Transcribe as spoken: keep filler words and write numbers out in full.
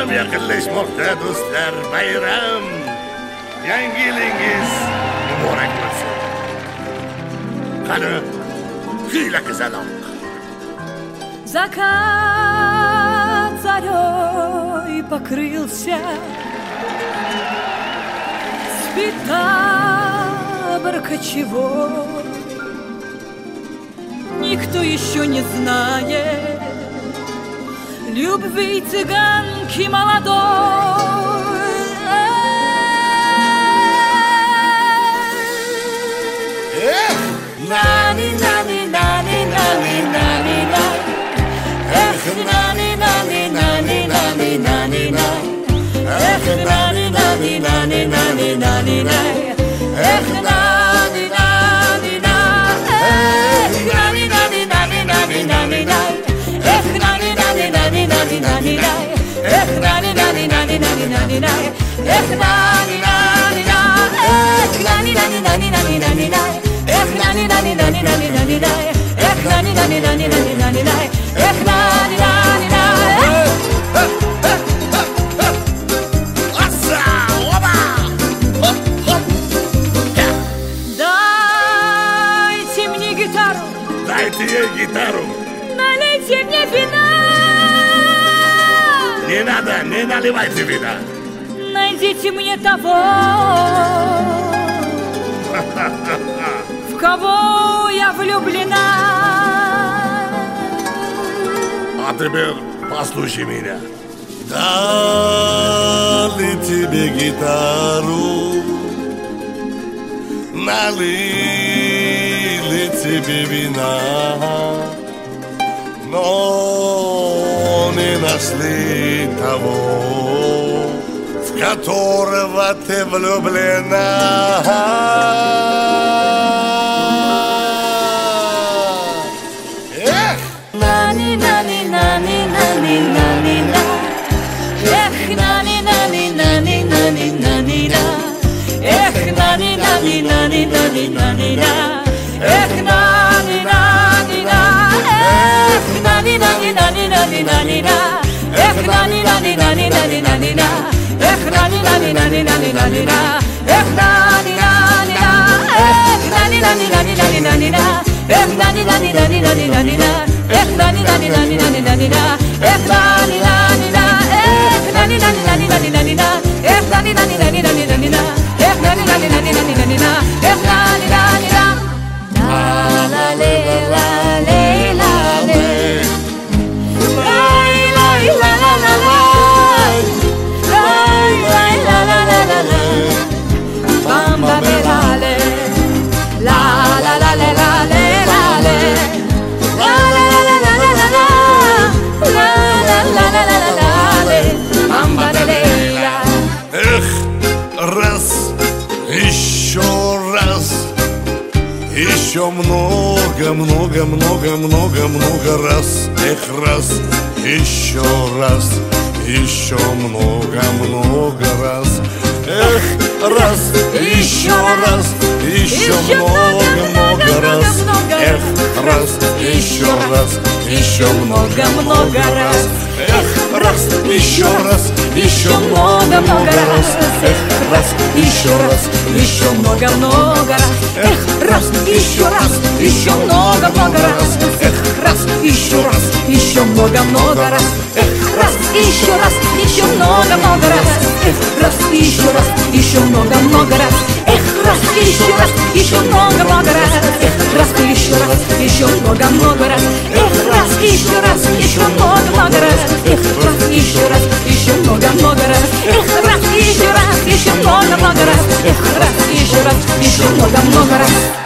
Bayram yaqinlashmoqda do'stlar, bayram. Yangi yilingiz muborak bo'lsin. Qani, kuyla qizaloq. Закат зарей покрылся, спит табор кочевой. Никто еще не знает любви цыганки молодой. Эх, нани, нани, нани, нани, нани, нани. Эх, нани, нани, нани, нани, нани, нани. Эх, нани, нани, нани, нани, нани, нани. Эх, нани, нани, нани. Эх, нани, нани, нани, нани, нани, нани. Эх, нани, нани, нани, нани, нани, нани. Эх, нани, нани, нани, нани, нани, нани. Эх, нани, нани, нани. Эх, нани, нани, нани, нани, нани, нани. Эх, нани, нани, нани, нани, нани, нани. Эх, нани, нани, нани, нани, нани, нани. Эх, нани, нани, нани. Аса, оба! Хоп, хоп. Дайте мне гитару, Дайте ей гитару. налейте мне вина. Не надо, не наливайте вина. Найдите мне того, в кого я влюблена. А теперь послушай меня. Дали тебе гитару, налили тебе вина, но не нашли того, в которого ты влюблена. Эх! Нани, нани, нани, нани, нани, на. Эх, нани, нани, нани, нани, нани, на. Эх, нани, нани, нани, нани, нани, на. Эх, нани, нани, на. Эх, нани, нани, нани, нани, нани, на. Эх, нани, нани, нани, нани, нани, на. Эх, нани, нани, нани, нани, нани, на. Эх, нани, нани, на. Эх, нани, нани, нани, нани, нани, на. Эх, нани, нани, нани, нани, нани, на. Эх, нани, нани, нани, нани, нани, на. Эх, нани, нани, на. Эх, нани, нани, нани, нани, нани, на. Эх, нани, нани, нани, нани, нани, на. Эх, нани, нани, нани, нани, нани, на. Эх, нани, нани, на. La la le la le la le. La la la la la la. La la la la la la la. Bamba belale. La la la la la le la le. La la la la la la la. La la la la la la le. Bamba belale. Эх, раз, еще раз, еще много, много, много, много, много раз. Эх, раз, еще раз, еще много, много раз. Эх, раз, еще раз, еще много, много раз. Эх, раз, еще раз, еще много, много раз. Эх, раз, еще раз, еще много, много раз. Эх, раз, еще раз, еще много, много раз. Эх, раз, еще раз, еще много, много раз. Эх, раз, еще раз, еще много, много раз. Эх, раз, еще раз, еще много, много раз. Эх, раз, еще раз, еще много, много раз. Эх, раз, еще раз, еще много, много раз. Эх, раз, еще раз, еще много, много раз. Эх, раз, еще раз, еще много, много раз. Эх, раз, еще раз, еще много, много раз. Эх, раз, еще раз, еще много, много раз. Эх, раз, еще раз, еще много, много раз.